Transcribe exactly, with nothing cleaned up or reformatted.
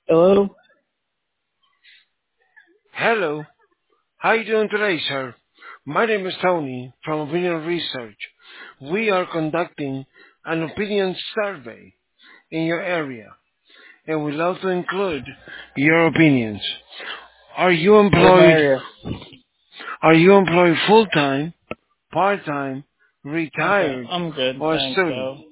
Hello? Hello, how are you doing today, sir? My name is Tony from Opinion Research. We are conducting an opinion survey in your area, and we'd love to include your opinions. Are you Where's my employed? area? Are you employed full-time, part-time, Okay, retired, I'm good. or a Thanks, student? though.